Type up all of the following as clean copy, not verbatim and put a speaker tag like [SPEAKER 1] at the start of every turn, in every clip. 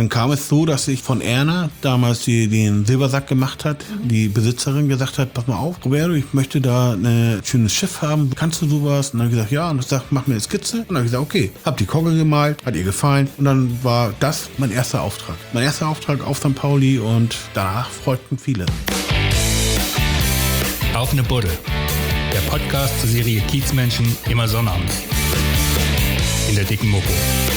[SPEAKER 1] Dann kam es so, dass ich von Erna, damals die den Silbersack gemacht hat, die Besitzerin gesagt hat, pass mal auf, Roberto, ich möchte da ein schönes Schiff haben, kannst du sowas? Und dann habe ich gesagt, ja, und ich gesagt, mach mir eine Skizze. Und dann habe ich gesagt, okay, hab die Kogge gemalt, hat ihr gefallen. Und dann war das mein erster Auftrag. Mein erster Auftrag auf St. Pauli und danach freuten viele.
[SPEAKER 2] Auf eine Buddel, der Podcast zur Serie Kiezmenschen, immer sonnabends. In der dicken Mopo.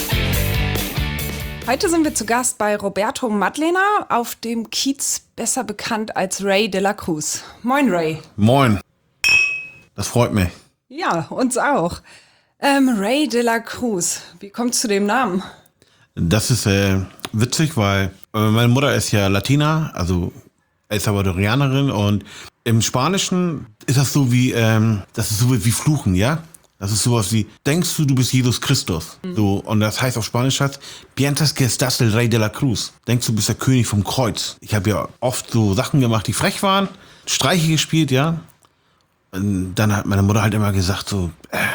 [SPEAKER 3] Heute sind wir zu Gast bei Roberto Madlener auf dem Kiez, besser bekannt als Ray de la Cruz. Moin, Ray.
[SPEAKER 1] Moin. Das freut mich.
[SPEAKER 3] Ja, uns auch. Ray de la Cruz, wie kommst du zu dem Namen?
[SPEAKER 1] Das ist witzig, weil meine Mutter ist ja Latina, also El Salvadorianerin, und im Spanischen ist das so wie, das ist so wie Fluchen, ja? Das ist sowas wie, denkst du bist Jesus Christus? So, und das heißt auf Spanisch, piensas que estás el Rey de la Cruz. Denkst du bist der König vom Kreuz. Ich habe ja oft so Sachen gemacht, die frech waren, Streiche gespielt, ja. Und dann hat meine Mutter halt immer gesagt so,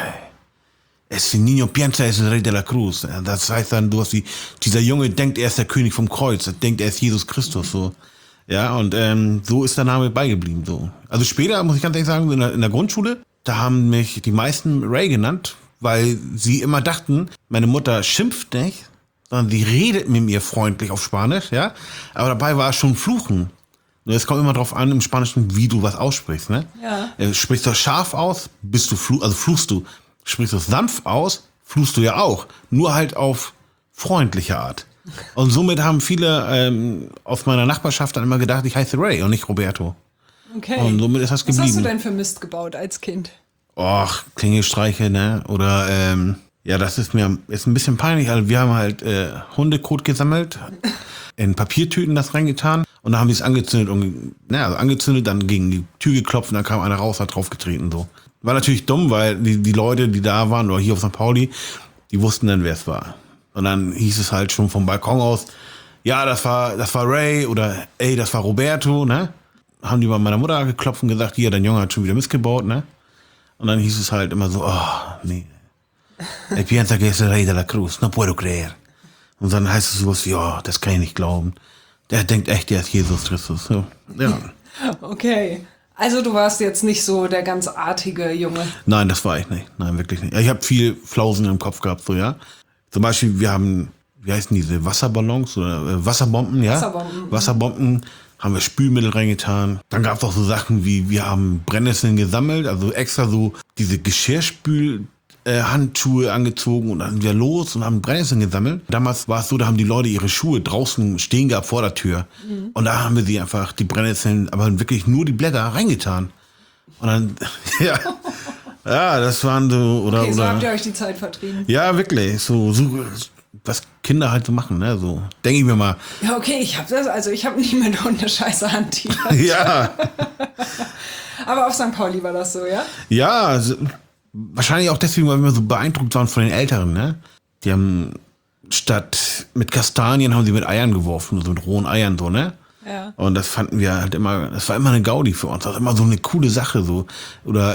[SPEAKER 1] ese niño piensa es el Rey de la Cruz. Das heißt dann sowas wie, dieser Junge denkt, er ist der König vom Kreuz. Er denkt, er ist Jesus Christus, so. Ja, und so ist der Name beigeblieben, so. Also später, muss ich ganz ehrlich sagen, in der Grundschule, da haben mich die meisten Ray genannt, weil sie immer dachten, meine Mutter schimpft nicht, sondern sie redet mit mir freundlich auf Spanisch, ja. Aber dabei war es schon Fluchen. Nur es kommt immer drauf an, im Spanischen, wie du was aussprichst, ne? Ja. Sprichst du scharf aus, bist du fluchst du. Sprichst du sanft aus, fluchst du ja auch. Nur halt auf freundliche Art. Und somit haben viele aus meiner Nachbarschaft dann immer gedacht, ich heiße Ray und nicht Roberto.
[SPEAKER 3] Okay.
[SPEAKER 1] Und somit ist das geblieben.
[SPEAKER 3] Was hast du denn für Mist gebaut als Kind?
[SPEAKER 1] Och, Klingelstreiche, ne? Oder, ja, das ist mir ist ein bisschen peinlich. Also wir haben halt Hundekot gesammelt, in Papiertüten das reingetan und dann haben die es angezündet und, angezündet, dann gegen die Tür geklopft und dann kam einer raus, hat draufgetreten, so. War natürlich dumm, weil die Leute, die da waren, oder hier auf St. Pauli, die wussten dann, wer es war. Und dann hieß es halt schon vom Balkon aus, ja, das war Ray oder ey, das war Roberto, ne? Haben die bei meiner Mutter geklopft und gesagt, hier, dein Junge hat schon wieder missgebaut, ne? Und dann hieß es halt immer so, oh, nee. El piensa que es el Rey de la Cruz, no puedo creer. Und dann heißt es sowas wie, oh, das kann ich nicht glauben. Der denkt echt, der ist Jesus Christus. So, ja.
[SPEAKER 3] Okay. Also du warst jetzt nicht so der ganz artige Junge.
[SPEAKER 1] Nein, das war ich nicht. Nein, wirklich nicht. Ich habe viel Flausen im Kopf gehabt, so, ja. Zum Beispiel, wir haben, wie heißen diese, Wasserballons oder Wasserbomben, ja? Wasserbomben. Haben wir Spülmittel reingetan. Dann gab es auch so Sachen wie, wir haben Brennnesseln gesammelt, also extra so diese Geschirrspül-Handschuhe angezogen und dann sind wir los und haben Brennnesseln gesammelt. Damals war es so, da haben die Leute ihre Schuhe draußen stehen gehabt vor der Tür. Mhm. Und da haben wir sie einfach, die Brennnesseln, aber wirklich nur die Blätter reingetan. Und dann, ja, das waren so, oder...
[SPEAKER 3] Okay, so
[SPEAKER 1] oder,
[SPEAKER 3] habt ihr euch die Zeit vertrieben.
[SPEAKER 1] Ja, wirklich, so was Kinder halt so machen, ne, so, denke ich mir mal.
[SPEAKER 3] Ja, okay, ich habe nicht mit Hundescheiße hantiert.
[SPEAKER 1] Ja.
[SPEAKER 3] Aber auf St. Pauli war das so, ja?
[SPEAKER 1] Ja, also, wahrscheinlich auch deswegen, weil wir so beeindruckt waren von den Älteren, ne? Die haben statt mit Kastanien haben sie mit Eiern geworfen, so mit rohen Eiern, so, ne? Ja. Und das fanden wir halt immer, das war immer eine Gaudi für uns, das war immer so eine coole Sache, so. Oder,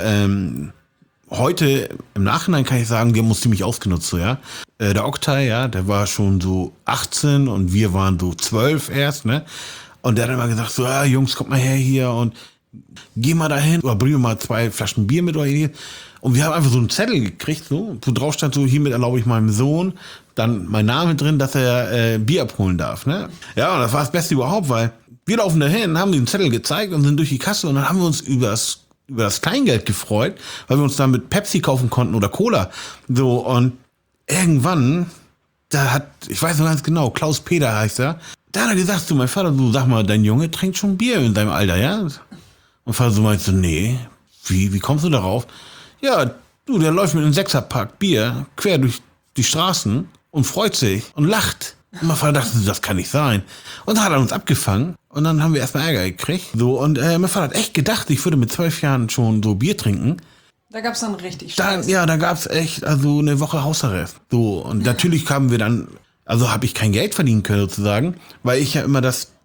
[SPEAKER 1] heute, im Nachhinein kann ich sagen, die haben uns ziemlich ausgenutzt, so, ja. Der Oktay, ja, der war schon so 18 und wir waren so 12 erst, ne. Und der hat immer gesagt, so, ja, Jungs, kommt mal her hier und geh mal dahin oder bring mir mal 2 Flaschen Bier mit euch. Und wir haben einfach so einen Zettel gekriegt, so, wo drauf stand so, hiermit erlaube ich meinem Sohn, dann mein Name drin, dass er Bier abholen darf, ne. Ja, und das war das Beste überhaupt, weil wir laufen dahin, haben den Zettel gezeigt und sind durch die Kasse und dann haben wir uns über das Kleingeld gefreut, weil wir uns damit Pepsi kaufen konnten oder Cola. So, und irgendwann, ich weiß noch ganz genau, Klaus Peter heißt er, da hat er gesagt zu meinem Vater, du sag mal, dein Junge trinkt schon Bier in seinem Alter, ja? Und Vater so meinte so, nee, wie kommst du darauf? Ja, du, der läuft mit einem 6er-Pack Bier quer durch die Straßen und freut sich und lacht. Und mein Vater dachte, das kann nicht sein. Und dann hat er uns abgefangen und dann haben wir erstmal Ärger gekriegt. So, und mein Vater hat echt gedacht, ich würde mit 12 Jahren schon so Bier trinken.
[SPEAKER 3] Da gab's dann richtig Stress.
[SPEAKER 1] Da gab's echt, also eine Woche Hausarrest. So, und natürlich kamen wir dann, also habe ich kein Geld verdienen können sozusagen, weil ich ja immer das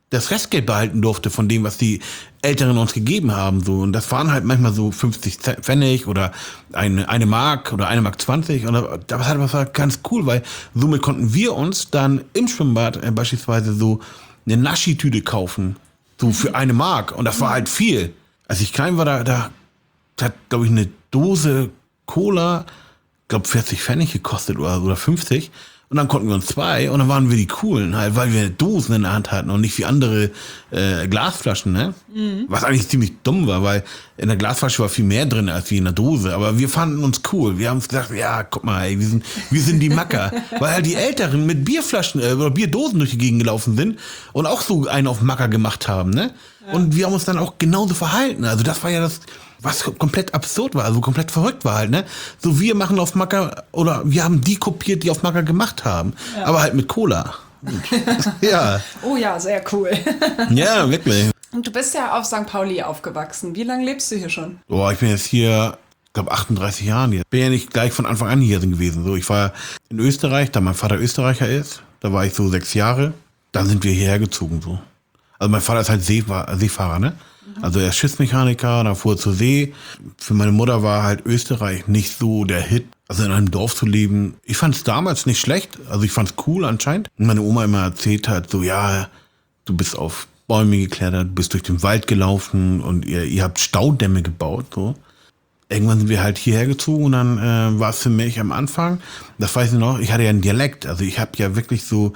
[SPEAKER 1] das Restgeld behalten durfte von dem, was die Älteren uns gegeben haben. So. Und das waren halt manchmal so 50 Pfennig oder eine Mark oder 1,20 Mark 20. Und das war ganz cool, weil somit konnten wir uns dann im Schwimmbad beispielsweise so eine Naschi-Tüte kaufen. So für 1 Mark. Und das war halt viel. Als ich klein war, da hat, glaube ich, eine Dose Cola, glaube 40 Pfennig gekostet oder 50. Und dann konnten wir uns 2 und dann waren wir die Coolen halt, weil wir Dosen in der Hand hatten und nicht wie andere Glasflaschen, ne? Mhm. Was eigentlich ziemlich dumm war, weil in der Glasflasche war viel mehr drin als wie in der Dose. Aber wir fanden uns cool. Wir haben uns gesagt, ja, guck mal, ey, wir sind die Macker. Weil halt die Älteren mit Bierflaschen oder Bierdosen durch die Gegend gelaufen sind und auch so einen auf Macker gemacht haben, ne? Ja. Und wir haben uns dann auch genauso verhalten. Also das war ja das, was komplett absurd war, also komplett verrückt war halt, ne? So, wir machen auf Macker oder wir haben die kopiert, die auf Macker gemacht haben. Ja. Aber halt mit Cola. Ja.
[SPEAKER 3] Oh ja, sehr cool.
[SPEAKER 1] Ja, wirklich.
[SPEAKER 3] Und du bist ja auf St. Pauli aufgewachsen. Wie lange lebst du hier schon?
[SPEAKER 1] Boah, ich bin jetzt hier, ich glaube 38 Jahren jetzt. Bin ja nicht gleich von Anfang an hier gewesen. So, ich war in Österreich, da mein Vater Österreicher ist. Da war ich so 6 Jahre. Dann sind wir hierher gezogen, so. Also mein Vater ist halt Seefahrer, ne? Also er ist Schiffsmechaniker, da fuhr zur See. Für meine Mutter war halt Österreich nicht so der Hit. Also in einem Dorf zu leben, ich fand es damals nicht schlecht. Also ich fand es cool anscheinend. Und meine Oma immer erzählt hat, so ja, du bist auf Bäume geklettert, bist durch den Wald gelaufen und ihr habt Staudämme gebaut, so. Irgendwann sind wir halt hierher gezogen und dann war es für mich am Anfang, das weiß ich noch, ich hatte ja einen Dialekt. Also ich habe ja wirklich so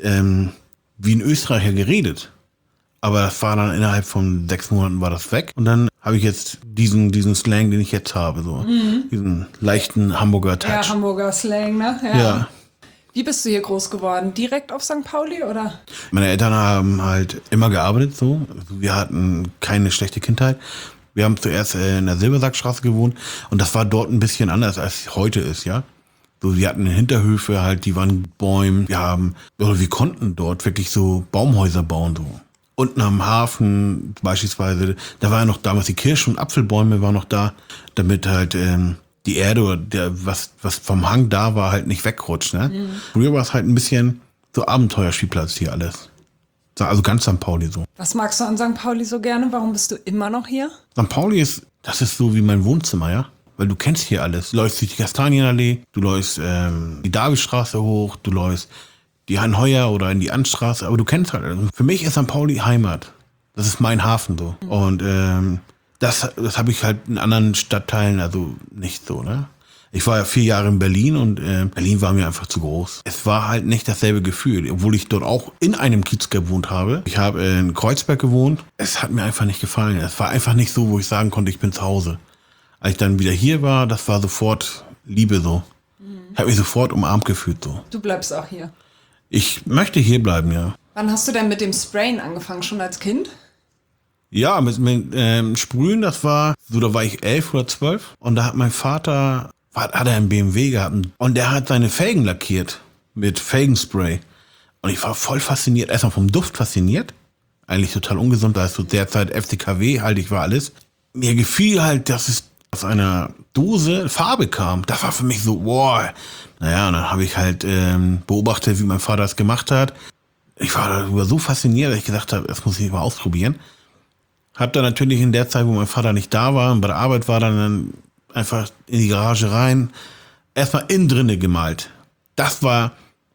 [SPEAKER 1] wie ein Österreicher geredet. Aber das war dann innerhalb von 6 Monaten war das weg. Und dann habe ich jetzt diesen Slang, den ich jetzt habe. So. Diesen leichten Hamburger Touch.
[SPEAKER 3] Ja, Hamburger Slang, ne?
[SPEAKER 1] Ja.
[SPEAKER 3] Wie bist du hier groß geworden? Direkt auf St. Pauli, oder?
[SPEAKER 1] Meine Eltern haben halt immer gearbeitet so. Also wir hatten keine schlechte Kindheit. Wir haben zuerst in der Silbersackstraße gewohnt. Und das war dort ein bisschen anders, als heute ist, ja. So, wir hatten Hinterhöfe halt, die waren Bäume. Wir konnten dort wirklich so Baumhäuser bauen, so. Unten am Hafen beispielsweise, da war ja noch damals die Kirsch- und Apfelbäume waren noch da, damit halt die Erde oder was vom Hang da war, halt nicht wegrutscht. Ne? Mhm. Früher war es halt ein bisschen so Abenteuerspielplatz hier alles. Also ganz St. Pauli so.
[SPEAKER 3] Was magst du an St. Pauli so gerne? Warum bist du immer noch hier?
[SPEAKER 1] St. Pauli das ist so wie mein Wohnzimmer, ja. Weil du kennst hier alles. Du läufst durch die Kastanienallee, du läufst die Davidstraße hoch, du läufst die Hanheuer oder in die Anstraße, aber du kennst halt. Für mich ist St. Pauli Heimat. Das ist mein Hafen so. Mhm. Und das habe ich halt in anderen Stadtteilen also nicht so, ne? Ich war ja 4 Jahre in Berlin und Berlin war mir einfach zu groß. Es war halt nicht dasselbe Gefühl, obwohl ich dort auch in einem Kiez gewohnt habe. Ich habe in Kreuzberg gewohnt. Es hat mir einfach nicht gefallen. Es war einfach nicht so, wo ich sagen konnte, ich bin zu Hause. Als ich dann wieder hier war, das war sofort Liebe so. Ich habe mich sofort umarmt gefühlt so.
[SPEAKER 3] Du bleibst auch hier?
[SPEAKER 1] Ich möchte hier bleiben, ja.
[SPEAKER 3] Wann hast du denn mit dem Sprayen angefangen? Schon als Kind?
[SPEAKER 1] Ja, mit Sprühen, da war ich 11 oder 12. Und da hat mein Vater, hat er einen BMW gehabt. Und der hat seine Felgen lackiert mit Felgenspray. Und ich war voll fasziniert, erstmal vom Duft fasziniert. Eigentlich total ungesund, da ist so derzeit FCKW, haltig war alles. Mir gefiel halt, dass es aus einer Dose Farbe kam. Das war für mich so, wow. Naja, und dann habe ich halt beobachtet, wie mein Vater es gemacht hat. Ich war darüber so fasziniert, dass ich gesagt habe, das muss ich mal ausprobieren. Hab dann natürlich in der Zeit, wo mein Vater nicht da war und bei der Arbeit war, dann einfach in die Garage rein, erstmal innen drinne gemalt. Das war...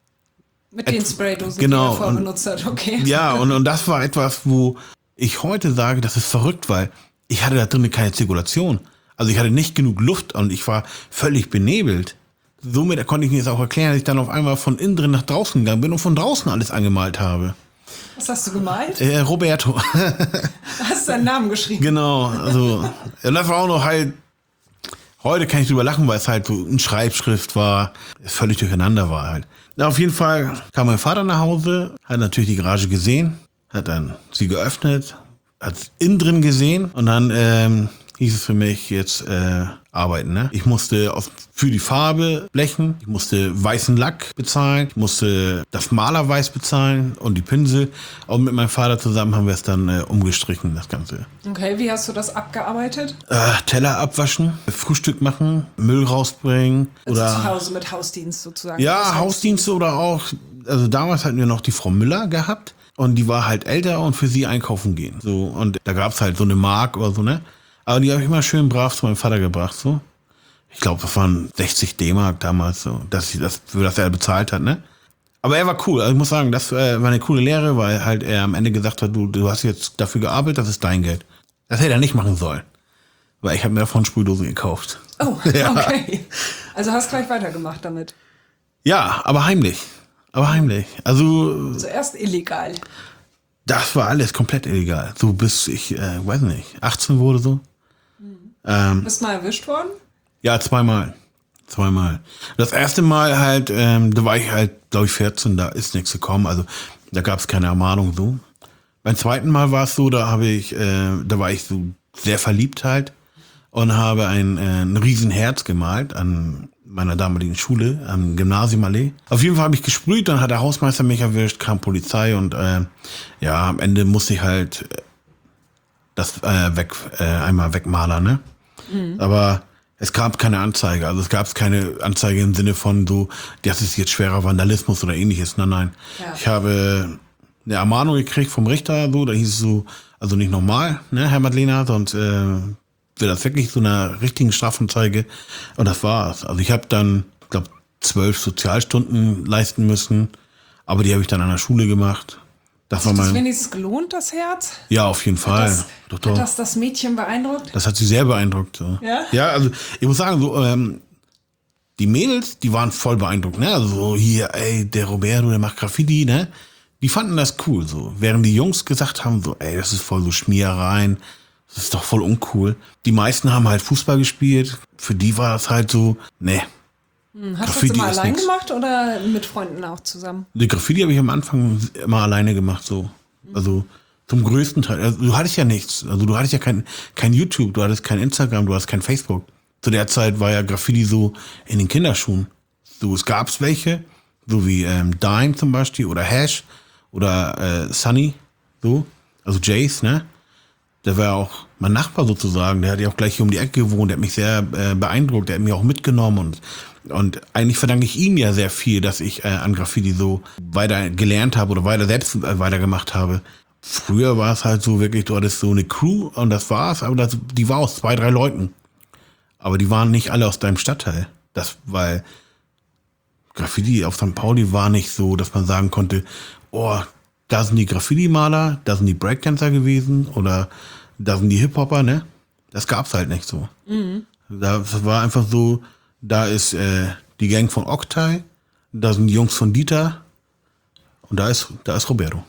[SPEAKER 3] Mit den Spraydosen,
[SPEAKER 1] genau,
[SPEAKER 3] die er vorher benutzt hat, okay.
[SPEAKER 1] Ja, und das war etwas, wo ich heute sage, das ist verrückt, weil ich hatte da drinnen keine Zirkulation. Also ich hatte nicht genug Luft und ich war völlig benebelt. Somit konnte ich mir das auch erklären, dass ich dann auf einmal von innen drin nach draußen gegangen bin und von draußen alles angemalt habe.
[SPEAKER 3] Was hast du gemalt?
[SPEAKER 1] Roberto.
[SPEAKER 3] Hast du deinen Namen geschrieben?
[SPEAKER 1] Genau, also das war auch noch halt, heute kann ich drüber lachen, weil es halt so eine Schreibschrift war, es völlig durcheinander war halt. Ja, auf jeden Fall kam mein Vater nach Hause, hat natürlich die Garage gesehen, hat dann sie geöffnet, hat es innen drin gesehen und dann hieß es für mich jetzt arbeiten. Ne? Ich musste für die Farbe blechen, ich musste weißen Lack bezahlen, ich musste das Malerweiß bezahlen und die Pinsel. Und mit meinem Vater zusammen haben wir es dann umgestrichen, das Ganze.
[SPEAKER 3] Okay, wie hast du das abgearbeitet?
[SPEAKER 1] Teller abwaschen, Frühstück machen, Müll rausbringen.
[SPEAKER 3] Also
[SPEAKER 1] oder
[SPEAKER 3] zu Hause mit Hausdienst sozusagen.
[SPEAKER 1] Ja, Hausdienste oder auch also damals hatten wir noch die Frau Müller gehabt und die war halt älter und für sie einkaufen gehen. So, und da gab's halt so eine Mark oder so, ne? Aber die habe ich immer schön brav zu meinem Vater gebracht, so. Ich glaube, das waren 60 D-Mark damals, so, dass er bezahlt hat, ne? Aber er war cool. Also ich muss sagen, das war eine coole Lehre, weil halt er am Ende gesagt hat, du hast jetzt dafür gearbeitet, das ist dein Geld. Das hätte er nicht machen sollen. Weil ich habe mir davon Sprühdose gekauft.
[SPEAKER 3] Oh, okay. Also hast gleich weitergemacht damit.
[SPEAKER 1] Ja, aber heimlich. Also
[SPEAKER 3] Zuerst illegal.
[SPEAKER 1] das war alles komplett illegal. So bis ich, weiß nicht, 18 wurde so.
[SPEAKER 3] Bist mal erwischt worden?
[SPEAKER 1] Ja, zweimal. Das erste Mal halt, da war ich halt, glaube ich, 14, da ist nichts gekommen. Also da gab es keine Ermahnung so. Beim zweiten Mal war es so, da war ich so sehr verliebt halt und habe ein Riesenherz gemalt an meiner damaligen Schule, am Gymnasiumallee. Auf jeden Fall habe ich gesprüht, dann hat der Hausmeister mich erwischt, kam Polizei und ja, am Ende musste ich halt das einmal wegmalern, ne? Mhm. Aber es gab keine Anzeige, also es gab keine Anzeige im Sinne von so, das ist jetzt schwerer Vandalismus oder ähnliches. Nein. Ja. Ich habe eine Ermahnung gekriegt vom Richter, so, da hieß es so, also nicht nochmal, ne, Herr Madlener, sonst wird das wirklich so eine richtigen Strafanzeige. Und das war's. Also ich habe dann, ich glaube, 12 Sozialstunden leisten müssen, aber die habe ich dann an der Schule gemacht.
[SPEAKER 3] Hat sich das wenigstens gelohnt, das Herz?
[SPEAKER 1] Ja, auf jeden Fall.
[SPEAKER 3] Hat das Mädchen beeindruckt?
[SPEAKER 1] Das hat sie sehr beeindruckt. So. Ja? Ja, also ich muss sagen, so die Mädels, die waren voll beeindruckt. Ne? Also so hier, ey, der Roberto, der macht Graffiti, ne? Die fanden das cool. So. Während die Jungs gesagt haben, so, ey, das ist voll so Schmierereien, das ist doch voll uncool. Die meisten haben halt Fußball gespielt. Für die war das halt so, ne.
[SPEAKER 3] Hast du das immer allein gemacht oder mit Freunden auch zusammen?
[SPEAKER 1] Die Graffiti habe ich am Anfang immer alleine gemacht, so. Also zum größten Teil. Also, du hattest ja nichts. Also du hattest ja kein YouTube, du hattest kein Instagram, du hattest kein Facebook. Zu der Zeit war ja Graffiti so in den Kinderschuhen. So, es gab's welche, so wie Dime zum Beispiel oder Hash oder Sunny, so. Also Jace, ne? Der war auch mein Nachbar sozusagen. Der hat ja auch gleich hier um die Ecke gewohnt. Der hat mich sehr beeindruckt. Der hat mich auch mitgenommen und eigentlich verdanke ich ihm ja sehr viel, dass ich an Graffiti so weiter gelernt habe oder selbst weitergemacht habe. Früher war es halt so wirklich, du hattest so eine Crew und das war's, aber die war aus 2, 3 Leuten. Aber die waren nicht alle aus deinem Stadtteil. Weil Graffiti auf St. Pauli war nicht so, dass man sagen konnte, oh, da sind die Graffiti-Maler, da sind die Breakdancer gewesen oder da sind die Hip-Hopper, ne? Das gab's halt nicht so. Mhm. Das war einfach so, da ist die Gang von Oktay, da sind die Jungs von Dieter und da ist Roberto.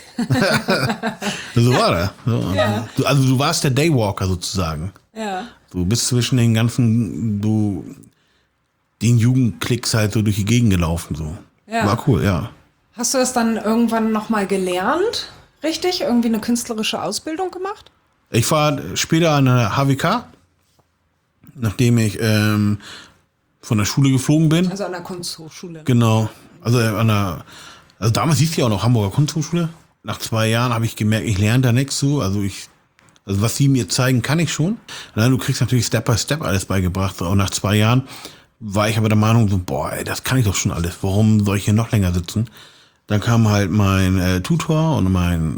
[SPEAKER 1] So war das. So. Ja. Also du warst der Daywalker sozusagen. Ja. Du bist zwischen den ganzen, den Jugendklicks halt so durch die Gegend gelaufen. So. Ja. War cool, ja.
[SPEAKER 3] Hast du das dann irgendwann nochmal gelernt? Richtig? Irgendwie eine künstlerische Ausbildung gemacht?
[SPEAKER 1] Ich war später an der HWK, nachdem ich von der Schule geflogen bin.
[SPEAKER 3] Also an der Kunsthochschule.
[SPEAKER 1] Genau. Also damals hieß die auch noch Hamburger Kunsthochschule. Nach 2 Jahren habe ich gemerkt, ich lerne da nichts so. Also was sie mir zeigen, kann ich schon. Du kriegst natürlich Step by Step alles beigebracht. Und nach 2 Jahren war ich aber der Meinung, so, boah, ey, das kann ich doch schon alles. Warum soll ich hier noch länger sitzen? Dann kam halt mein Tutor und mein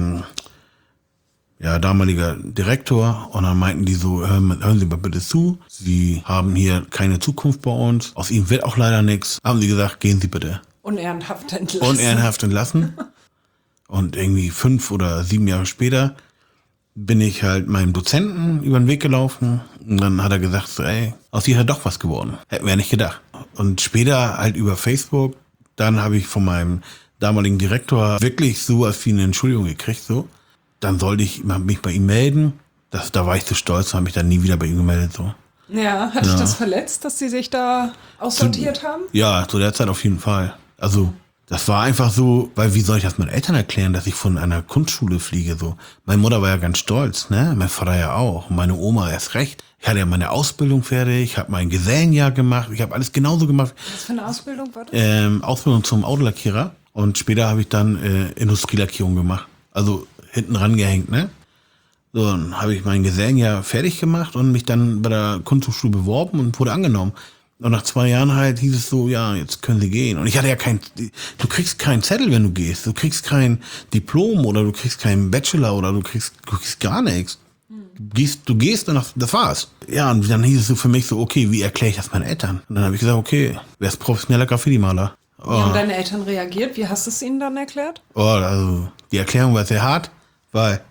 [SPEAKER 1] damaliger Direktor und dann meinten die so, hören Sie mal bitte zu, Sie haben hier keine Zukunft bei uns, aus Ihnen wird auch leider nichts. Haben sie gesagt, gehen Sie bitte.
[SPEAKER 3] Unehrenhaft
[SPEAKER 1] entlassen. Und irgendwie 5 oder 7 Jahre später bin ich halt meinem Dozenten über den Weg gelaufen und dann hat er gesagt, so, ey, aus ihr hat doch was geworden. Hätten wir ja nicht gedacht. Und später halt über Facebook, dann habe ich von meinem damaligen Direktor wirklich so als wie eine Entschuldigung gekriegt, so. Dann sollte ich mich bei ihm melden. Da war ich zu stolz, habe mich dann nie wieder bei ihm gemeldet, so.
[SPEAKER 3] Ja, hat dich das verletzt, dass sie sich da aussortiert haben?
[SPEAKER 1] Ja, zu der Zeit auf jeden Fall. Also, das war einfach so, weil wie soll ich das meinen Eltern erklären, dass ich von einer Kunstschule fliege, so. Meine Mutter war ja ganz stolz, ne? Mein Vater ja auch. Und meine Oma erst recht. Ich hatte ja meine Ausbildung fertig, ich habe mein Gesellenjahr gemacht, ich habe alles genauso gemacht.
[SPEAKER 3] Was für eine Ausbildung war das?
[SPEAKER 1] Ausbildung zum Autolackierer. Und später habe ich dann Industrielackierung gemacht. Also hinten rangehängt, ne? So, dann habe ich mein Gesellenjahr fertig gemacht und mich dann bei der Kunsthochschule beworben und wurde angenommen. Und nach 2 Jahren halt hieß es so, ja, jetzt können Sie gehen. Und ich hatte ja du kriegst keinen Zettel, wenn du gehst. Du kriegst kein Diplom oder du kriegst keinen Bachelor oder du kriegst gar nichts. Du gehst und das war's. Ja, und dann hieß es so für mich so, okay, wie erkläre ich das meinen Eltern? Und dann habe ich gesagt, okay, wer ist professioneller Graffiti-Maler?
[SPEAKER 3] Wie haben deine Eltern reagiert? Wie hast du es ihnen dann erklärt?
[SPEAKER 1] Also die Erklärung war sehr hart, weil,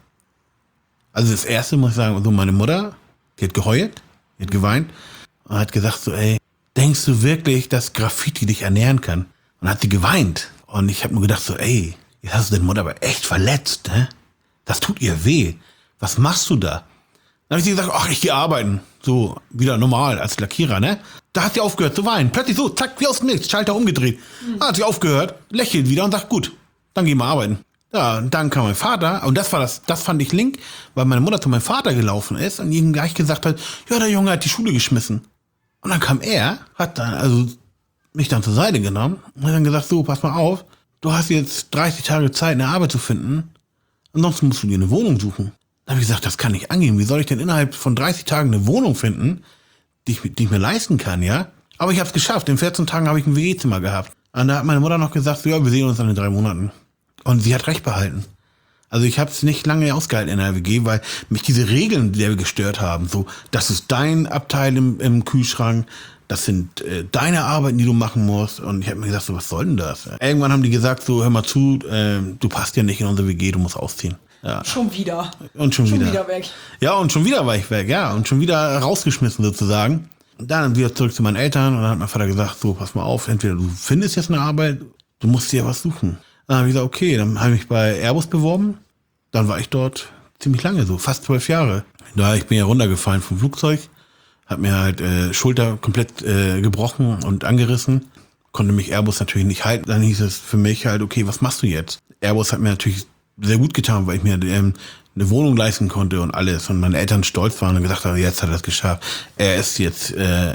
[SPEAKER 1] also das erste muss ich sagen, so meine Mutter, die hat geheult, die hat geweint und hat gesagt so, ey, denkst du wirklich, dass Graffiti dich ernähren kann? Und hat sie geweint. Und ich habe mir gedacht so, ey, jetzt hast du deine Mutter aber echt verletzt, ne? Das tut ihr weh. Was machst du da? Dann habe ich sie gesagt, ach, ich gehe arbeiten. So, wieder normal als Lackierer, ne? Da hat sie aufgehört zu weinen. Plötzlich so, zack, wie aus dem Nichts, Schalter umgedreht. Hat sie aufgehört, lächelt wieder und sagt, gut, dann gehen wir arbeiten. Ja, und dann kam mein Vater, und das fand ich link, weil meine Mutter zu meinem Vater gelaufen ist und ihm gleich gesagt hat, ja, der Junge hat die Schule geschmissen. Und dann kam er, hat dann also mich dann zur Seite genommen und hat dann gesagt, so, pass mal auf, du hast jetzt 30 Tage Zeit, eine Arbeit zu finden, ansonsten musst du dir eine Wohnung suchen. Dann habe ich gesagt, das kann nicht angehen. Wie soll ich denn innerhalb von 30 Tagen eine Wohnung finden, die ich mir leisten kann, ja? Aber ich habe es geschafft. In 14 Tagen habe ich ein WG-Zimmer gehabt. Und da hat meine Mutter noch gesagt, so, ja, wir sehen uns dann in 3 Monaten. Und sie hat recht behalten. Also ich habe es nicht lange ausgehalten in der WG, weil mich diese Regeln, die wir gestört haben, so, das ist dein Abteil im Kühlschrank, das sind deine Arbeiten, die du machen musst. Und ich habe mir gesagt, so, was soll denn das? Irgendwann haben die gesagt, so, hör mal zu, du passt ja nicht in unsere WG, du musst ausziehen. Ja.
[SPEAKER 3] Schon wieder.
[SPEAKER 1] Und schon
[SPEAKER 3] wieder weg.
[SPEAKER 1] Ja, und schon wieder war ich weg, ja. Und schon wieder rausgeschmissen sozusagen. Und dann wieder zurück zu meinen Eltern und dann hat mein Vater gesagt, so, pass mal auf, entweder du findest jetzt eine Arbeit, du musst dir was suchen. Dann habe ich gesagt, okay, dann habe ich mich bei Airbus beworben. Dann war ich dort ziemlich lange, so fast 12 Jahre. Da ich bin ja runtergefallen vom Flugzeug, hat mir halt Schulter komplett gebrochen und angerissen. Konnte mich Airbus natürlich nicht halten. Dann hieß es für mich halt, okay, was machst du jetzt? Airbus hat mir natürlich sehr gut getan, weil ich mir eine Wohnung leisten konnte und alles. Und meine Eltern stolz waren und gesagt haben, jetzt hat er es geschafft. Er ist jetzt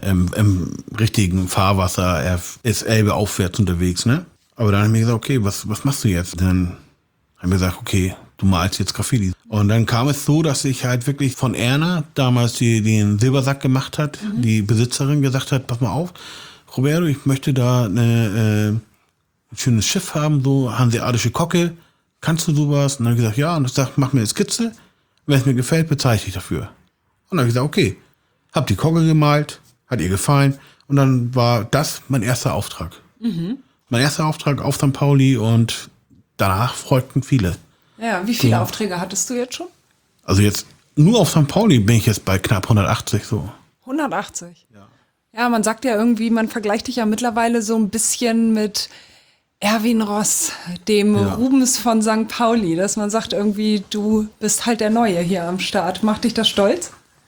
[SPEAKER 1] im richtigen Fahrwasser, er ist Elbe aufwärts unterwegs, ne? Aber dann habe ich mir gesagt, okay, was machst du jetzt? Dann haben wir gesagt, okay, du malst jetzt Graffiti. Und dann kam es so, dass ich halt wirklich von Erna, damals die den Silbersack gemacht hat, die Besitzerin gesagt hat, pass mal auf, Roberto, ich möchte da ein schönes Schiff haben, so hanseatische Kocke. Kannst du sowas? Und dann habe ich gesagt, ja. Und ich sage, mach mir eine Skizze. Wenn es mir gefällt, bezahle ich dich dafür. Und dann habe ich gesagt, okay. Hab die Kocke gemalt, hat ihr gefallen. Und dann war das mein erster Auftrag. Mein erster Auftrag auf St. Pauli und danach folgten viele.
[SPEAKER 3] Ja, wie viele Aufträge hattest du jetzt schon?
[SPEAKER 1] Also jetzt nur auf St. Pauli bin ich jetzt bei knapp 180 so.
[SPEAKER 3] 180? Ja, man sagt ja irgendwie, man vergleicht dich ja mittlerweile so ein bisschen mit Erwin Ross, dem Rubens von St. Pauli, dass man sagt irgendwie, du bist halt der Neue hier am Start. Macht dich das stolz?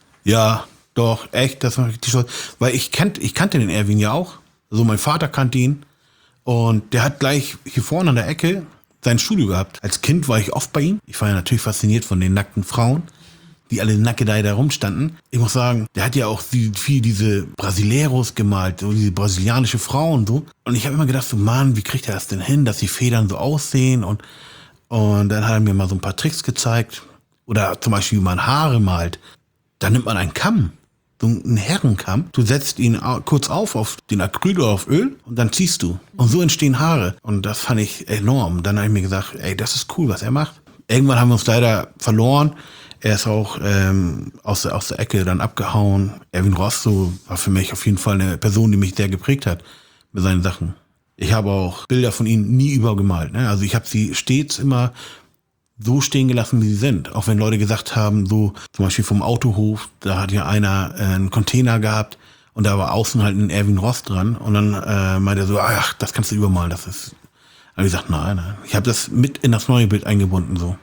[SPEAKER 1] Ja, doch, echt, das macht mich stolz. Weil ich kannte den Erwin ja auch. Also mein Vater kannte ihn. Und der hat gleich hier vorne an der Ecke sein Studio gehabt. Als Kind war ich oft bei ihm. Ich war ja natürlich fasziniert von den nackten Frauen, die alle nackt da rumstanden. Ich muss sagen, der hat ja auch viel diese Brasileiros gemalt, so diese brasilianische Frauen so. Und ich habe immer gedacht, so Mann, wie kriegt er das denn hin, dass die Federn so aussehen? Und dann hat er mir mal so ein paar Tricks gezeigt. Oder zum Beispiel, wie man Haare malt. Da nimmt man einen Kamm, so einen Herrenkamm. Du setzt ihn kurz auf den Acryl oder auf Öl und dann ziehst du. Und so entstehen Haare. Und das fand ich enorm. Dann habe ich mir gesagt, ey, das ist cool, was er macht. Irgendwann haben wir uns leider verloren. Er ist auch aus der Ecke dann abgehauen. Erwin Ross so war für mich auf jeden Fall eine Person, die mich sehr geprägt hat mit seinen Sachen. Ich habe auch Bilder von ihm nie übergemalt. Ne? Also ich habe sie stets immer so stehen gelassen, wie sie sind. Auch wenn Leute gesagt haben, so zum Beispiel vom Autohof, da hat ja einer einen Container gehabt und da war außen halt ein Erwin Ross dran. Und dann meinte er so, ach, das kannst du übermalen. Das ist. Aber ich gesagt, nein. Ich habe das mit in das neue Bild eingebunden so.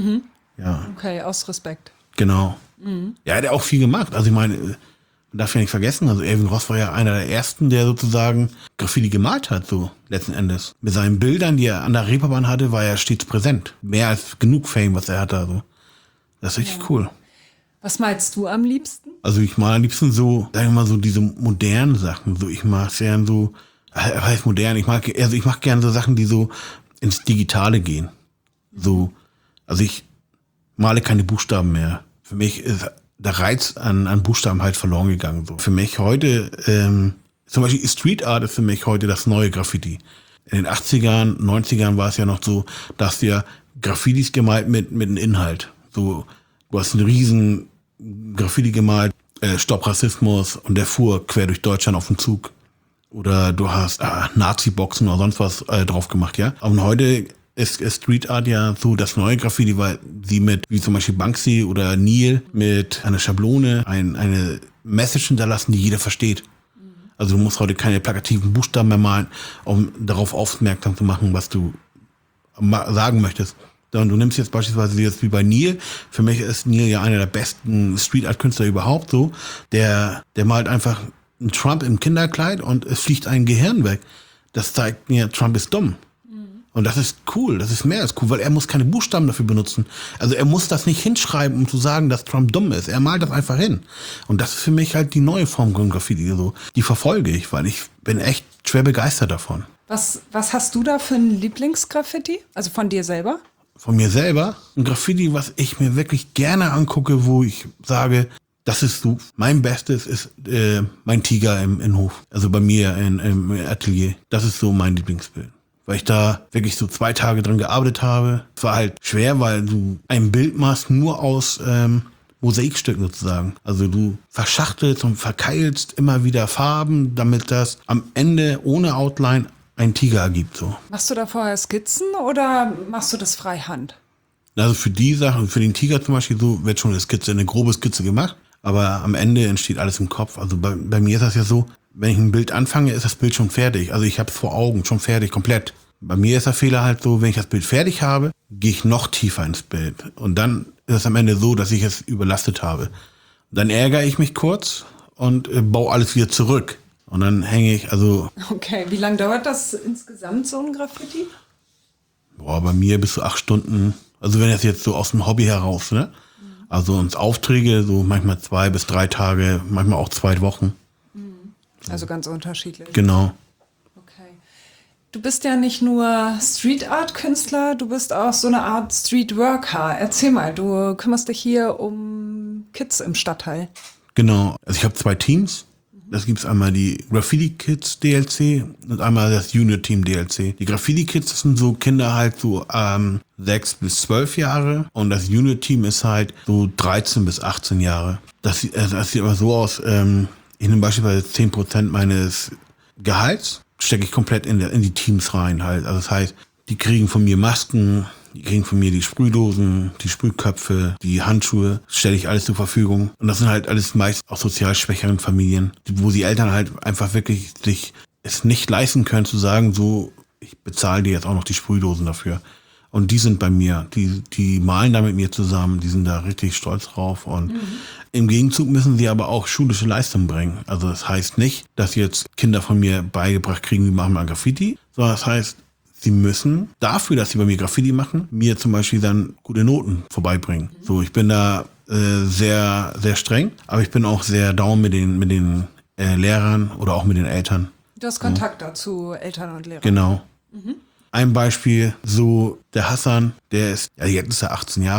[SPEAKER 1] Ja.
[SPEAKER 3] Okay, aus Respekt.
[SPEAKER 1] Genau. Ja, er hat ja auch viel gemacht. Also ich meine, man darf ja nicht vergessen, also Erwin Ross war ja einer der ersten, der sozusagen Graffiti gemalt hat, so letzten Endes. Mit seinen Bildern, die er an der Reeperbahn hatte, war er stets präsent. Mehr als genug Fame, was er hatte. Also. Das ist richtig cool.
[SPEAKER 3] Was malst du am liebsten?
[SPEAKER 1] Also ich mal am liebsten so, sagen wir mal so diese modernen Sachen. So, ich mag gern so, was heißt modern? Ich mag gern so Sachen, die so ins Digitale gehen. So, also ich male keine Buchstaben mehr. Für mich ist der Reiz an Buchstaben halt verloren gegangen. So. Für mich heute Zum Beispiel Street Art ist für mich heute das neue Graffiti. In den 80ern, 90ern war es ja noch so, dass wir Graffitis gemalt mit einem Inhalt. So, du hast einen riesen Graffiti gemalt, Stopp Rassismus, und der fuhr quer durch Deutschland auf dem Zug. Oder du hast Nazi-Boxen oder sonst was drauf gemacht, ja. Und heute ist Street Art ja so das neue Graffiti, weil sie mit, wie zum Beispiel Banksy oder Neil, mit einer Schablone eine Message hinterlassen, die jeder versteht. Also du musst heute keine plakativen Buchstaben mehr malen, um darauf aufmerksam zu machen, was du sagen möchtest. Und du nimmst jetzt beispielsweise jetzt wie bei Neil. Für mich ist Neil ja einer der besten Street Art Künstler überhaupt so. Der malt einfach einen Trump im Kinderkleid und es fliegt ein Gehirn weg. Das zeigt mir, Trump ist dumm. Und das ist cool, das ist mehr als cool, weil er muss keine Buchstaben dafür benutzen. Also er muss das nicht hinschreiben, um zu sagen, dass Trump dumm ist. Er malt das einfach hin. Und das ist für mich halt die neue Form von Graffiti. So. Die verfolge ich, weil ich bin echt schwer begeistert davon.
[SPEAKER 3] Was hast du da für ein Lieblingsgraffiti? Also von dir selber?
[SPEAKER 1] Von mir selber? Ein Graffiti, was ich mir wirklich gerne angucke, wo ich sage, das ist so, mein Bestes ist mein Tiger im Hof. Also bei mir im Atelier. Das ist so mein Lieblingsbild. Weil ich da wirklich so 2 Tage dran gearbeitet habe. Es war halt schwer, weil du ein Bild machst nur aus Mosaikstücken sozusagen. Also du verschachtelst und verkeilst immer wieder Farben, damit das am Ende ohne Outline ein Tiger ergibt. So.
[SPEAKER 3] Machst du da vorher Skizzen oder machst du das freihand?
[SPEAKER 1] Also für die Sachen, für den Tiger zum Beispiel, so wird schon eine grobe Skizze gemacht. Aber am Ende entsteht alles im Kopf. Also bei mir ist das ja so, wenn ich ein Bild anfange, ist das Bild schon fertig. Also ich habe es vor Augen, schon fertig, komplett. Bei mir ist der Fehler halt so, wenn ich das Bild fertig habe, gehe ich noch tiefer ins Bild. Und dann ist es am Ende so, dass ich es überlastet habe. Dann ärgere ich mich kurz und baue alles wieder zurück. Und dann hänge ich, also...
[SPEAKER 3] Okay, wie lange dauert das insgesamt, so ein Graffiti?
[SPEAKER 1] Bei mir bis zu 8 Stunden. Also wenn das jetzt so aus dem Hobby heraus, ne? Also uns Aufträge, so manchmal 2 bis 3 Tage, manchmal auch 2 Wochen.
[SPEAKER 3] Also ganz unterschiedlich.
[SPEAKER 1] Genau.
[SPEAKER 3] Okay. Du bist ja nicht nur Street Art Künstler, du bist auch so eine Art Street Worker. Erzähl mal, du kümmerst dich hier um Kids im Stadtteil.
[SPEAKER 1] Genau. Also ich habe 2 Teams. Das gibt's einmal die Graffiti Kids DLC und einmal das Junior Team DLC. Die Graffiti Kids sind so Kinder halt so 6 bis 12 Jahre und das Junior Team ist halt so 13 bis 18 Jahre. Das sieht aber so aus, ich nehme beispielsweise 10% meines Gehalts, stecke ich komplett in die Teams rein halt. Also das heißt, die kriegen von mir Masken, die kriegen von mir die Sprühdosen, die Sprühköpfe, die Handschuhe, stelle ich alles zur Verfügung. Und das sind halt alles meist auch sozial schwächeren Familien, wo die Eltern halt einfach wirklich sich es nicht leisten können zu sagen, so, ich bezahle dir jetzt auch noch die Sprühdosen dafür. Und die sind bei mir, die malen da mit mir zusammen, die sind da richtig stolz drauf. Und im Gegenzug müssen sie aber auch schulische Leistung bringen. Also das heißt nicht, dass jetzt Kinder von mir beigebracht kriegen, wie machen wir Graffiti, sondern das heißt, sie müssen dafür, dass sie bei mir Graffiti machen, mir zum Beispiel dann gute Noten vorbeibringen. So, ich bin da sehr, sehr streng, aber ich bin auch sehr down mit den Lehrern oder auch mit den Eltern.
[SPEAKER 3] Du hast Kontakt dazu, Eltern und Lehrer.
[SPEAKER 1] Genau. Ein Beispiel, so der Hassan, der ist, ja jetzt ist er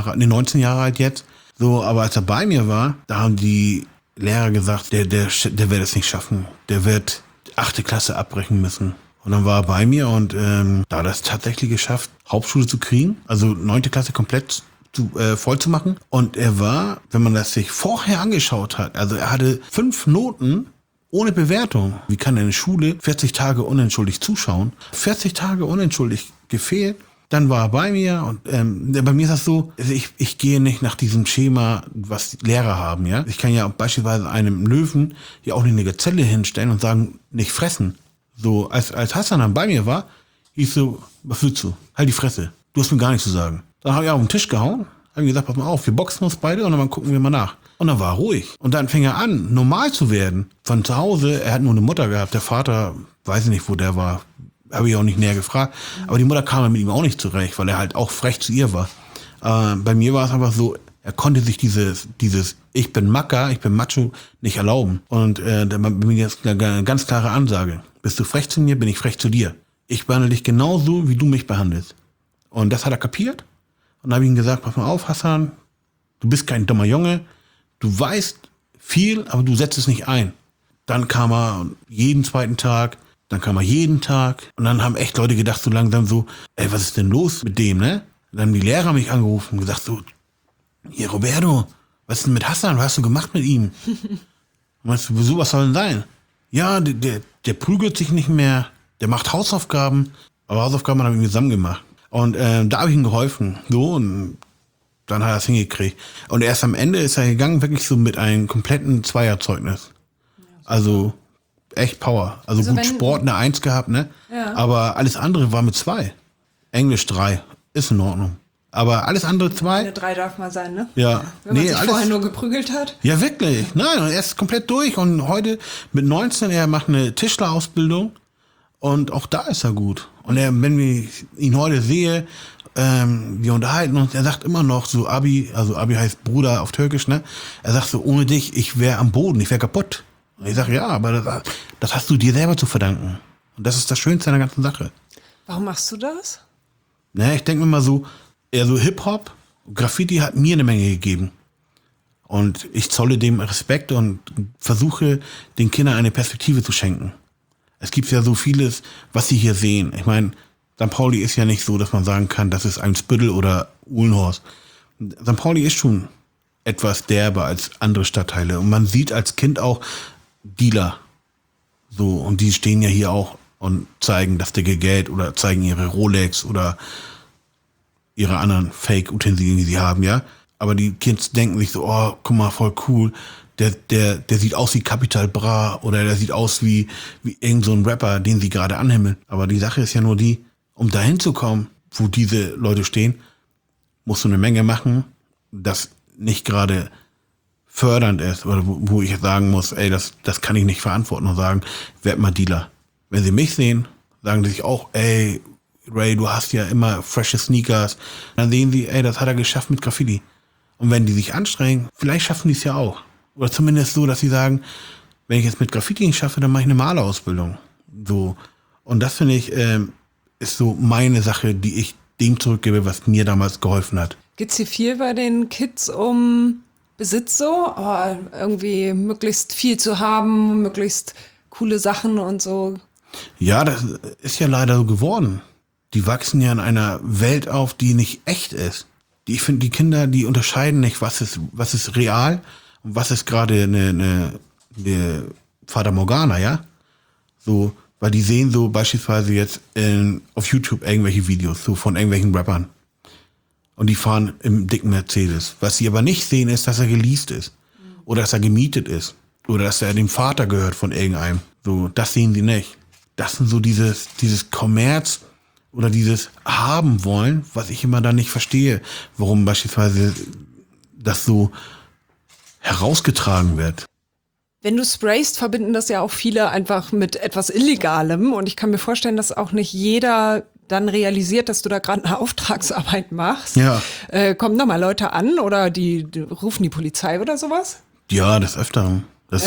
[SPEAKER 1] 19 Jahre alt jetzt. So, aber als er bei mir war, da haben die Lehrer gesagt, der wird es nicht schaffen. Der wird 8. Klasse abbrechen müssen. Und dann war er bei mir und da hat er es tatsächlich geschafft, Hauptschule zu kriegen, also 9. Klasse komplett voll zu machen. Und er war, wenn man das sich vorher angeschaut hat, also er hatte 5 Noten ohne Bewertung. Wie kann eine Schule 40 Tage unentschuldigt zuschauen? 40 Tage unentschuldigt gefehlt. Dann war er bei mir und bei mir ist das so, ich gehe nicht nach diesem Schema, was die Lehrer haben. Ja, ich kann ja beispielsweise einem Löwen ja auch nicht eine Gazelle hinstellen und sagen, nicht fressen. So, als Hassan dann bei mir war, hieß so, was willst du? Halt die Fresse. Du hast mir gar nichts zu sagen. Dann habe ich auf den Tisch gehauen, habe gesagt, pass mal auf, wir boxen uns beide und dann gucken wir mal nach. Und dann war er ruhig. Und dann fing er an, normal zu werden. Von zu Hause, er hat nur eine Mutter gehabt. Der Vater, weiß ich nicht, wo der war, habe ich auch nicht näher gefragt. Aber die Mutter kam mit ihm auch nicht zurecht, weil er halt auch frech zu ihr war. Bei mir war es einfach so, er konnte sich dieses ich bin Macker, ich bin Macho nicht erlauben. Und bei mir ist eine ganz klare Ansage. Bist du frech zu mir, bin ich frech zu dir. Ich behandle dich genauso, wie du mich behandelst. Und das hat er kapiert. Und dann habe ich ihm gesagt, pass mal auf, Hassan, du bist kein dummer Junge. Du weißt viel, aber du setzt es nicht ein. Dann kam er jeden zweiten Tag, dann kam er jeden Tag. Und dann haben echt Leute gedacht so langsam so, ey, was ist denn los mit dem, ne? Dann haben die Lehrer mich angerufen und gesagt so, hier Roberto, was ist denn mit Hassan, was hast du gemacht mit ihm? Meinst du, wieso, was soll denn sein? Ja, der prügelt sich nicht mehr, der macht Hausaufgaben, aber Hausaufgaben haben wir zusammen gemacht. Und da habe ich ihm geholfen, so, und dann hat er es hingekriegt. Und erst am Ende ist er gegangen, wirklich so mit einem kompletten Zweierzeugnis. Also echt Power. Also gut, Sport eine 1 gehabt, ne? Ja. Aber alles andere war mit 2. Englisch 3, ist in Ordnung. Aber alles andere 2.
[SPEAKER 3] Eine 3 darf mal sein, ne?
[SPEAKER 1] Ja.
[SPEAKER 3] Wenn man sich vorher nur geprügelt hat.
[SPEAKER 1] Ja, wirklich. Nein, und er ist komplett durch. Und heute mit 19, er macht eine Tischlerausbildung. Und auch da ist er gut. Und wenn ich ihn heute sehe, wir unterhalten uns, er sagt immer noch so Abi, also Abi heißt Bruder auf Türkisch, ne? Er sagt so, ohne dich, ich wäre am Boden, ich wäre kaputt. Und ich sage, ja, aber das hast du dir selber zu verdanken. Und das ist das Schönste an der ganzen Sache.
[SPEAKER 3] Warum machst du das?
[SPEAKER 1] Ne, ich denke mir mal so, eher so Hip-Hop, Graffiti hat mir eine Menge gegeben. Und ich zolle dem Respekt und versuche, den Kindern eine Perspektive zu schenken. Es gibt ja so vieles, was sie hier sehen. Ich meine, St. Pauli ist ja nicht so, dass man sagen kann, das ist ein Spüttel oder Uhlenhorst. St. Pauli ist schon etwas derber als andere Stadtteile. Und man sieht als Kind auch Dealer. So, und die stehen ja hier auch und zeigen das dicke Geld oder zeigen ihre Rolex oder ihre anderen Fake-Utensilien, die sie haben, ja. Aber die Kids denken sich so, oh, guck mal, voll cool. Der sieht aus wie Capital Bra oder der sieht aus wie irgend so ein Rapper, den sie gerade anhimmeln. Aber die Sache ist ja nur die, um dahin zu kommen, wo diese Leute stehen, musst du eine Menge machen, das nicht gerade fördernd ist oder wo ich sagen muss, ey, das kann ich nicht verantworten und sagen, werd mal Dealer. Wenn sie mich sehen, sagen sie sich auch, ey, Ray, du hast ja immer frische Sneakers. Dann sehen sie, ey, das hat er geschafft mit Graffiti. Und wenn die sich anstrengen, vielleicht schaffen die es ja auch. Oder zumindest so, dass sie sagen, wenn ich jetzt mit Graffiti nicht schaffe, dann mache ich eine Malerausbildung. So. Und das finde ich, ist so meine Sache, die ich dem zurückgebe, was mir damals geholfen hat.
[SPEAKER 3] Geht's hier viel bei den Kids um Besitz so? Oh, irgendwie möglichst viel zu haben, möglichst coole Sachen und so?
[SPEAKER 1] Ja, das ist ja leider so geworden. Die wachsen ja in einer Welt auf, die nicht echt ist. Ich finde, die Kinder, die unterscheiden nicht, was ist real und was ist gerade eine Fata Morgana, ja? So, weil die sehen so beispielsweise jetzt auf YouTube irgendwelche Videos so von irgendwelchen Rappern. Und die fahren im dicken Mercedes. Was sie aber nicht sehen, ist, dass er geleast ist. Oder dass er gemietet ist. Oder dass er dem Vater gehört von irgendeinem. So, das sehen sie nicht. Das sind so dieses Kommerz oder dieses haben wollen, was ich immer da nicht verstehe. Warum beispielsweise das so herausgetragen wird.
[SPEAKER 3] Wenn du sprayst, verbinden das ja auch viele einfach mit etwas Illegalem. Und ich kann mir vorstellen, dass auch nicht jeder dann realisiert, dass du da gerade eine Auftragsarbeit machst.
[SPEAKER 1] Ja.
[SPEAKER 3] Kommen da mal Leute an oder die rufen die Polizei oder sowas?
[SPEAKER 1] Ja, das öfter.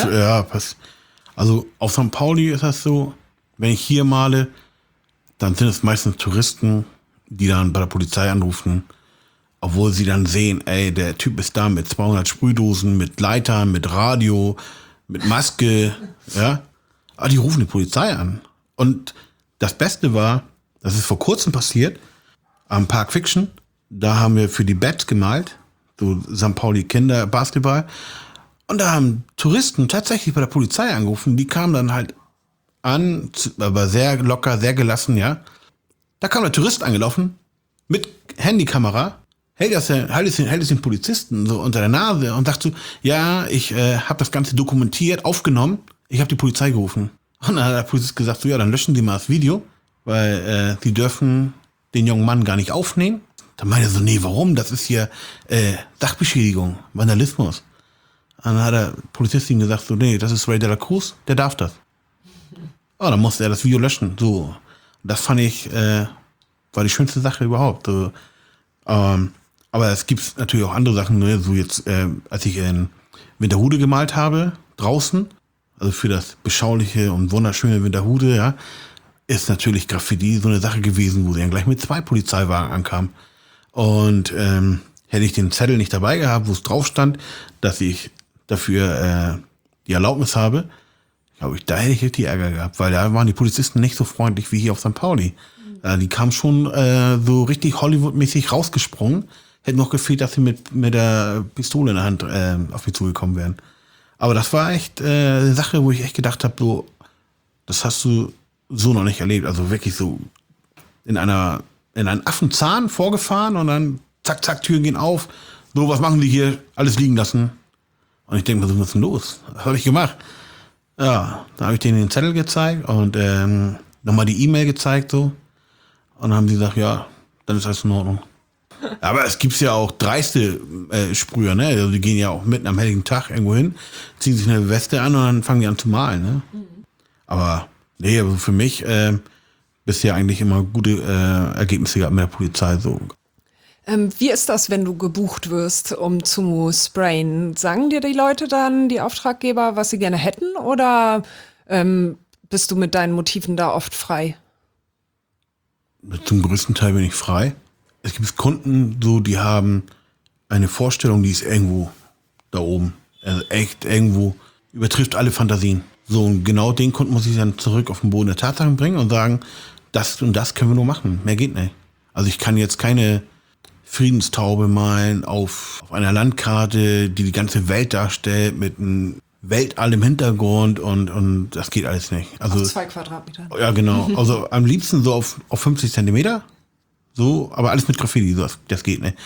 [SPEAKER 1] Also auf St. Pauli ist das so, wenn ich hier male, dann sind es meistens Touristen, die dann bei der Polizei anrufen, obwohl sie dann sehen, ey, der Typ ist da mit 200 Sprühdosen, mit Leitern, mit Radio, mit Maske, ja. Aber die rufen die Polizei an. Und das Beste war, das ist vor kurzem passiert, am Park Fiction, da haben wir für die Bats gemalt, so St. Pauli Kinder Basketball. Und da haben Touristen tatsächlich bei der Polizei angerufen, die kamen dann halt an, aber sehr locker, sehr gelassen, ja. Da kam der Tourist angelaufen, mit Handykamera, hält es den Polizisten so unter der Nase und sagt so, ja, ich habe das Ganze dokumentiert, aufgenommen, ich habe die Polizei gerufen. Und dann hat der Polizist gesagt, so ja, dann löschen Sie mal das Video, weil Sie dürfen den jungen Mann gar nicht aufnehmen. Dann meinte er so, nee, warum? Das ist hier Sachbeschädigung, Vandalismus. Und dann hat der Polizist ihm gesagt, so, nee, das ist Ray de la Cruz, der darf das. Oh, dann musste er das Video löschen. So, das fand ich, war die schönste Sache überhaupt. So, aber es gibt natürlich auch andere Sachen, ne? So jetzt, als ich in Winterhude gemalt habe, draußen, also für das beschauliche und wunderschöne Winterhude, ja, ist natürlich Graffiti so eine Sache gewesen, wo sie dann gleich mit 2 Polizeiwagen ankamen. Und hätte ich den Zettel nicht dabei gehabt, wo es drauf stand, dass ich dafür die Erlaubnis habe, glaube ich, da hätte ich richtig Ärger gehabt, weil da waren die Polizisten nicht so freundlich wie hier auf St. Pauli. Die kamen schon so richtig Hollywood-mäßig rausgesprungen. Hätte noch gefehlt, dass sie mit der Pistole in der Hand auf mich zugekommen wären. Aber das war echt eine Sache, wo ich echt gedacht habe, so, das hast du so noch nicht erlebt. Also wirklich so in einen Affenzahn vorgefahren und dann zack, zack, Türen gehen auf. So, was machen die hier? Alles liegen lassen. Und ich denke mir, was ist denn los? Was habe ich gemacht? Ja, da habe ich denen den Zettel gezeigt und nochmal die E-Mail gezeigt so. Und dann haben sie gesagt, ja, dann ist alles in Ordnung. Aber es gibt ja auch dreiste Sprüher, ne? Also die gehen ja auch mitten am hellligen Tag irgendwo hin, ziehen sich eine Weste an und dann fangen die an zu malen, ne? Aber nee, also für mich bisher eigentlich immer gute Ergebnisse gehabt mit der Polizei so.
[SPEAKER 3] Wie ist das, wenn du gebucht wirst, um zu sprayen? Sagen dir die Leute dann, die Auftraggeber, was sie gerne hätten? Oder bist du mit deinen Motiven da oft frei?
[SPEAKER 1] Zum größten Teil bin ich frei. Es gibt Kunden, so, die haben eine Vorstellung, die ist irgendwo da oben. Also echt irgendwo übertrifft alle Fantasien. So, und genau den Kunden muss ich dann zurück auf den Boden der Tatsachen bringen und sagen, das und das können wir nur machen. Mehr geht nicht. Also ich kann jetzt keine Friedenstaube malen auf einer Landkarte, die ganze Welt darstellt, mit einem Weltall im Hintergrund und das geht alles nicht. Also,
[SPEAKER 3] auf 2 Quadratmeter.
[SPEAKER 1] Ja, genau. Also am liebsten so auf 50 Zentimeter. So, aber alles mit Graffiti, das geht nicht.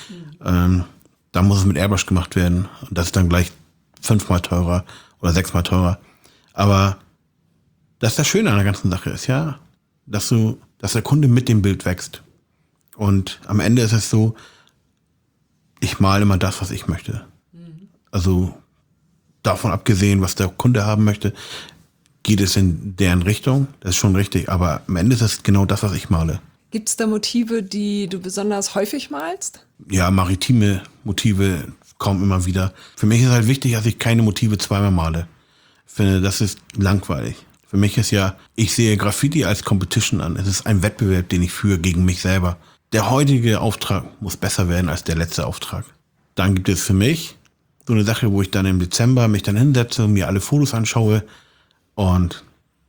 [SPEAKER 1] Da muss es mit Airbrush gemacht werden. Und das ist dann gleich 5-mal teurer oder 6-mal teurer. Aber das ist das Schöne an der ganzen Sache ist, ja, dass der Kunde mit dem Bild wächst. Und am Ende ist es so, ich male immer das, was ich möchte. Also davon abgesehen, was der Kunde haben möchte, geht es in deren Richtung. Das ist schon richtig. Aber am Ende ist es genau das, was ich male.
[SPEAKER 3] Gibt es da Motive, die du besonders häufig malst? Ja,
[SPEAKER 1] maritime Motive kommen immer wieder. Für mich ist halt wichtig, dass ich keine Motive zweimal male. Ich finde, das ist langweilig. Für mich ist ja, ich sehe Graffiti als Competition an. Es ist ein Wettbewerb, den ich führe gegen mich selber. Der heutige Auftrag muss besser werden als der letzte Auftrag. Dann gibt es für mich so eine Sache, wo ich dann im Dezember mich dann hinsetze und mir alle Fotos anschaue und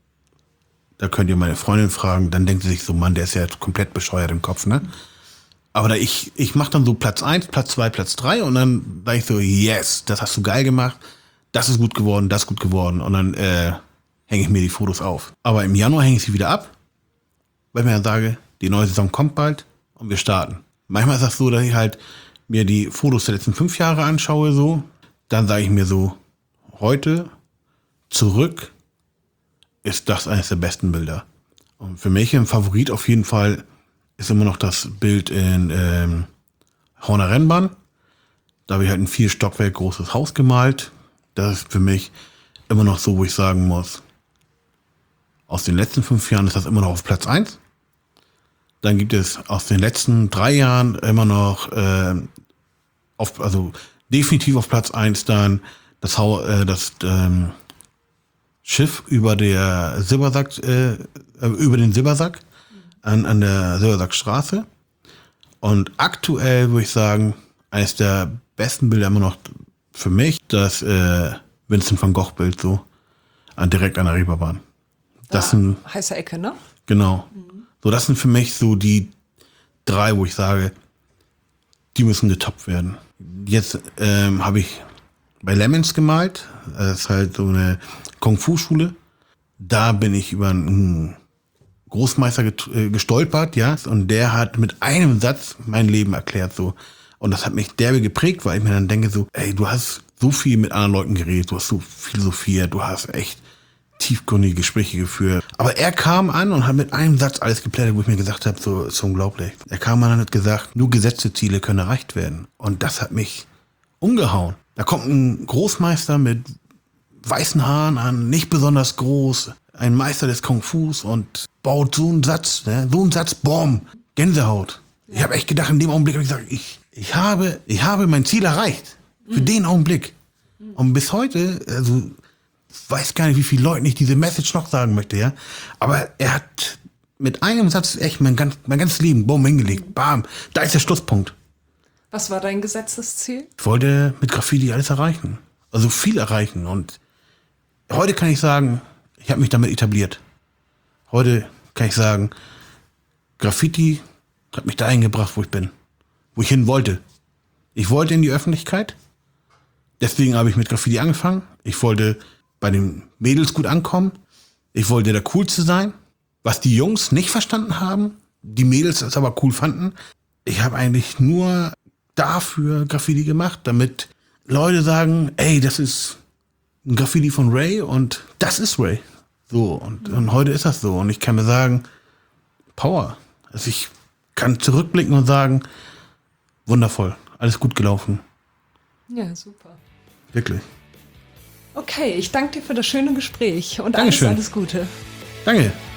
[SPEAKER 1] da könnt ihr meine Freundin fragen, dann denkt sie sich so, Mann, der ist ja komplett bescheuert im Kopf, ne? Aber ich mache dann so Platz 1, Platz 2, Platz 3 und dann sage ich so, yes, das hast du geil gemacht, das ist gut geworden, das ist gut geworden und dann hänge ich mir die Fotos auf. Aber im Januar hänge ich sie wieder ab, weil ich mir dann sage, die neue Saison kommt bald und wir starten. Manchmal ist das so, dass ich halt mir die Fotos der letzten 5 Jahre anschaue, so, dann sage ich mir so, heute zurück ist das eines der besten Bilder. Und für mich ein Favorit auf jeden Fall ist immer noch das Bild in Horner Rennbahn. Da habe ich halt ein 4 Stockwerk großes Haus gemalt. Das ist für mich immer noch so, wo ich sagen muss, aus den letzten 5 Jahren ist das immer noch auf Platz 1. Dann gibt es aus den letzten 3 Jahren immer noch, definitiv auf Platz 1 dann das Schiff über der Silbersack, über den Silbersack an der Silbersackstraße. Und aktuell würde ich sagen, eines der besten Bilder immer noch für mich, das Vincent van Gogh Bild so direkt an der Reeperbahn. Das sind
[SPEAKER 3] heiße Ecke, ne?
[SPEAKER 1] Genau. So, das sind für mich so die 3, wo ich sage, die müssen getoppt werden. Jetzt habe ich bei Lemons gemalt. Das ist halt so eine Kung-Fu-Schule. Da bin ich über einen Großmeister gestolpert, ja. Und der hat mit einem Satz mein Leben erklärt, so. Und das hat mich derbe geprägt, weil ich mir dann denke so, ey, du hast so viel mit anderen Leuten geredet, du hast so philosophiert, du hast echt tiefgründige Gespräche geführt. Aber er kam an und hat mit einem Satz alles geplättet, wo ich mir gesagt habe, so ist unglaublich. Er kam an und hat gesagt, nur gesetzte Ziele können erreicht werden. Und das hat mich umgehauen. Da kommt ein Großmeister mit weißen Haaren an, nicht besonders groß, ein Meister des Kung-Fus und baut so einen Satz, ne? So einen Satz, boom, Gänsehaut. Ich habe echt gedacht, in dem Augenblick habe ich gesagt, ich habe mein Ziel erreicht. Für den Augenblick. Und bis heute, also, weiß gar nicht, wie viele Leuten ich diese Message noch sagen möchte, ja. Aber er hat mit einem Satz echt mein ganzes Leben, boom, hingelegt, bam, da ist der Schlusspunkt.
[SPEAKER 3] Was war dein gesetztes Ziel?
[SPEAKER 1] Ich wollte mit Graffiti alles erreichen. Also viel erreichen. Und heute kann ich sagen, ich habe mich damit etabliert. Heute kann ich sagen, Graffiti hat mich dahin gebracht, wo ich bin. Wo ich hin wollte. Ich wollte in die Öffentlichkeit. Deswegen habe ich mit Graffiti angefangen. Ich wollte bei den Mädels gut ankommen. Ich wollte der Coolste sein. Was die Jungs nicht verstanden haben, die Mädels es aber cool fanden. Ich habe eigentlich nur dafür Graffiti gemacht, damit Leute sagen, ey, das ist ein Graffiti von Ray und das ist Ray. So, und heute ist das so. Und ich kann mir sagen, Power. Also ich kann zurückblicken und sagen, wundervoll, alles gut gelaufen.
[SPEAKER 3] Ja, super.
[SPEAKER 1] Wirklich.
[SPEAKER 3] Okay, ich danke dir für das schöne Gespräch und
[SPEAKER 1] Dankeschön.
[SPEAKER 3] alles Gute.
[SPEAKER 1] Danke.